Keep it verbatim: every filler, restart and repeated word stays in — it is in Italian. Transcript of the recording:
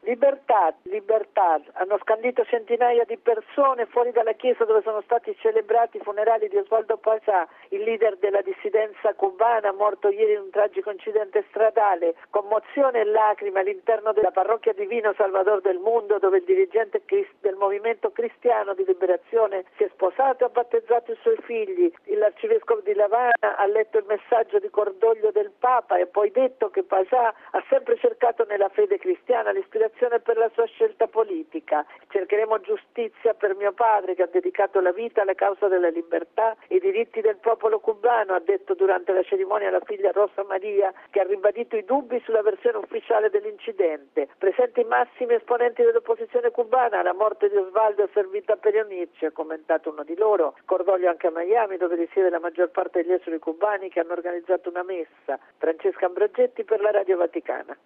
Libertà, libertà, hanno scandito centinaia di persone fuori dalla chiesa dove sono stati celebrati i funerali di Osvaldo Pachá, il leader della dissidenza cubana, morto ieri in un tragico incidente stradale. Commozione e lacrime all'interno della parrocchia Divino Salvador del Mundo, dove il dirigente del movimento cristiano di liberazione si è sposato e ha battezzato i suoi figli. L'arcivescovo di L'Avana ha letto il messaggio di cordoglio del Papa e poi detto che Pachá ha sempre cercato nella fede cristiana l'ispirazione per la sua scelta politica. Cercheremo giustizia per mio padre, che ha dedicato la vita alla causa della libertà e i diritti del popolo cubano, ha detto durante la cerimonia la figlia Rosa Maria, che ha ribadito i dubbi sulla versione ufficiale dell'incidente. Presenti i massimi esponenti dell'opposizione cubana, la morte di Osvaldo è servita per riunirci, ha commentato uno di loro. Cordoglio anche a Miami, dove risiede la maggior parte degli esuli cubani, che hanno organizzato una messa. Francesca Ambrogetti per la Radio Vaticana.